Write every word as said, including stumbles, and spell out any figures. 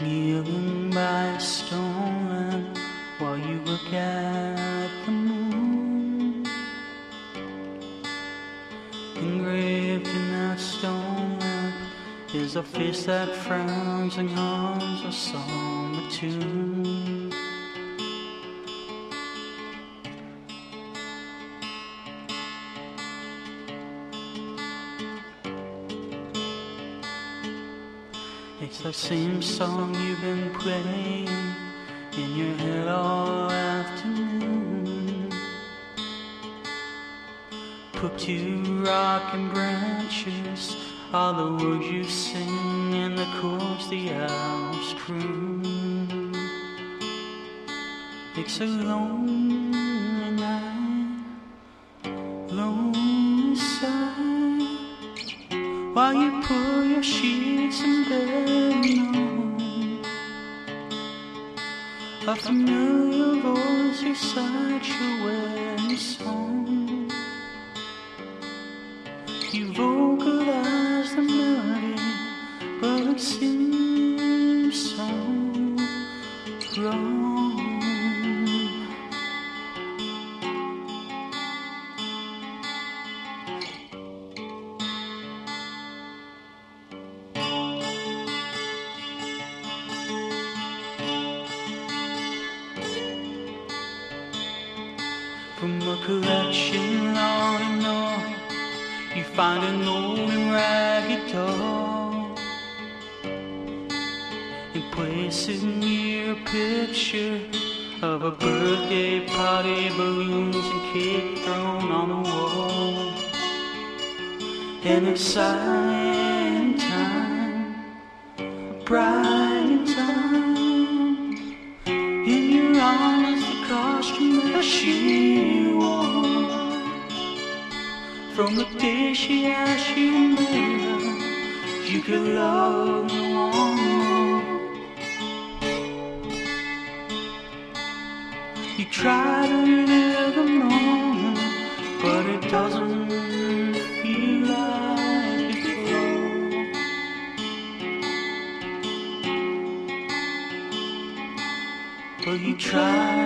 kneeling by a stone while you look at the moon. Engraved in that stone lamp is a face that frowns and hums a somber tune. It's the same song you've been playing in your head all afternoon. Put to rock and branches, all the words you sing and the chords the owls croon. It's a lonely night, lonely sight, while you pull your sheets in bed alone. A familiar voice recites your wedding song. You vocalize the melody, but it seems so wrong. From a collection on and on, you find an old and ragged doll, and place it near a picture of a birthday party, balloons and cake thrown on the wall. An exciting time, a bright time, in your arms the costume that she wore. From the day she asked you to marry her, you could love no more. You try to live the moment, but it doesn't feel like before. But you try